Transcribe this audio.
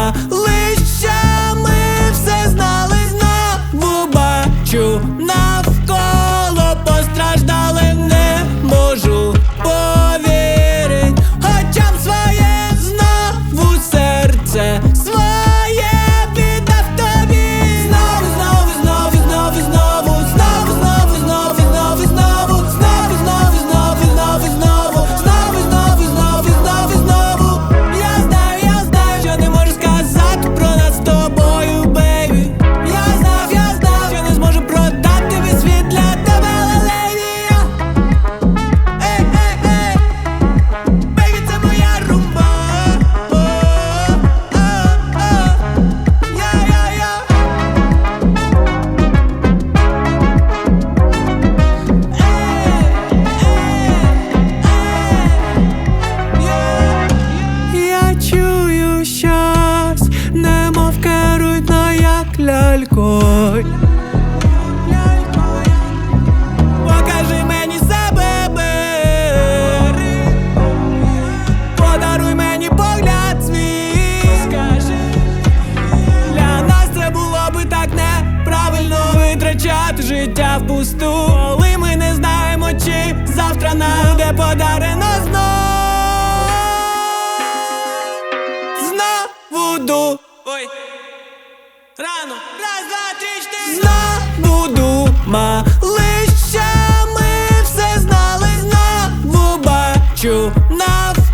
малищами все знали, знову бачу навколо постраждали, не можу повірить очам своє, знову серце своє віддав тобі. Знову, знову, знову, знову, знову, знову, знову, знову, знову, знову, знову, знову, знову, знову, знову, знову, знову, знову, знову, знову. Я знаю, що не можу сказати про нас з тобою, бейбі. Я знав, що не зможу продати весь світ для тебе, леді. Ей, ей, ей, бейбі, це моя румба. Я чую щось, немов керують, но як лялькою. Покажи мені себе, бери, подаруй мені погляд свій. Скажи, для нас це було би так неправильно витрачати життя впусту, коли ми не знаємо, чи завтра нам буде подарено знов. Знову ой, рано, раз, два, три, чотири. Знову думали, що ми все знали, знову бачу навколо